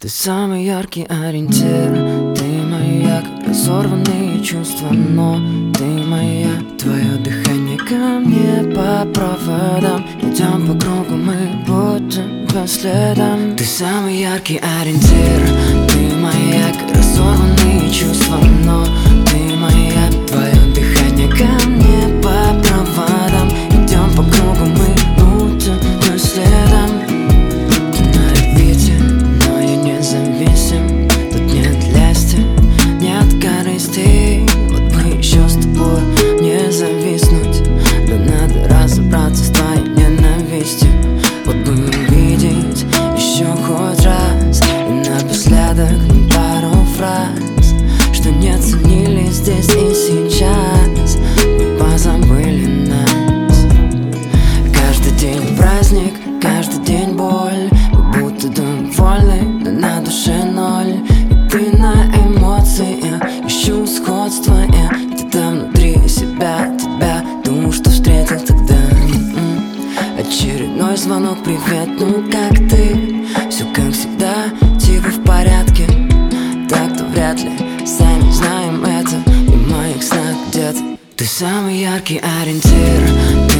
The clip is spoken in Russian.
Ты самый яркий ориентир, ты маяк, разорванные чувства, но ты моя. Твое дыхание ко мне по проводам, идем по кругу, мы будем по следам. Ты самый яркий ориентир, ты маяк, разорванные чувства, но ты моя. Твое дыхание ко мне по проводам, идем по кругу, мы будем по следам. Тут нет лести, нет корысти. Вот бы еще с тобой не зависнуть. Да надо разобраться с твоей ненавистью. Вот бы увидеть еще хоть раз и напоследок пару фраз, что не ценили здесь и сейчас. Мы позабыли нас. Каждый день праздник, каждый день боль. Мы будто довольны, но на душе ноль. И ты на эмоциях, ищу сходства. Я где-то внутри себя, тебя, думаю, что встретил тогда. Очередной звонок, привет, ну как ты? Все как всегда, тихо в порядке. Так-то вряд ли, сами знаем это. И в моих снах где-то ты самый яркий ориентир.